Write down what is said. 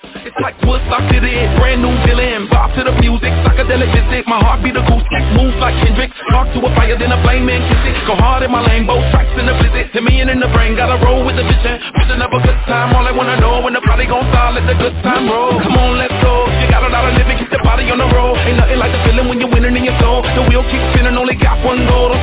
It's like Woodstock to the end, brand new villain. Bob to the music, psychedelic visit. My heart beat a goose, moves like Kendrick. Spark to a fire, then a flame man kiss it. Go hard in my lane, both tracks in the blizzard. Hit me in the brain, gotta roll with the vision. Vision of a good time, all I wanna know when the party gon' start, let the good time roll. Come on, let's go. You got a lot of living, keep the body on the road. Ain't nothing like the feeling when you're winning in your soul. The wheel keeps spinning, only got one goal.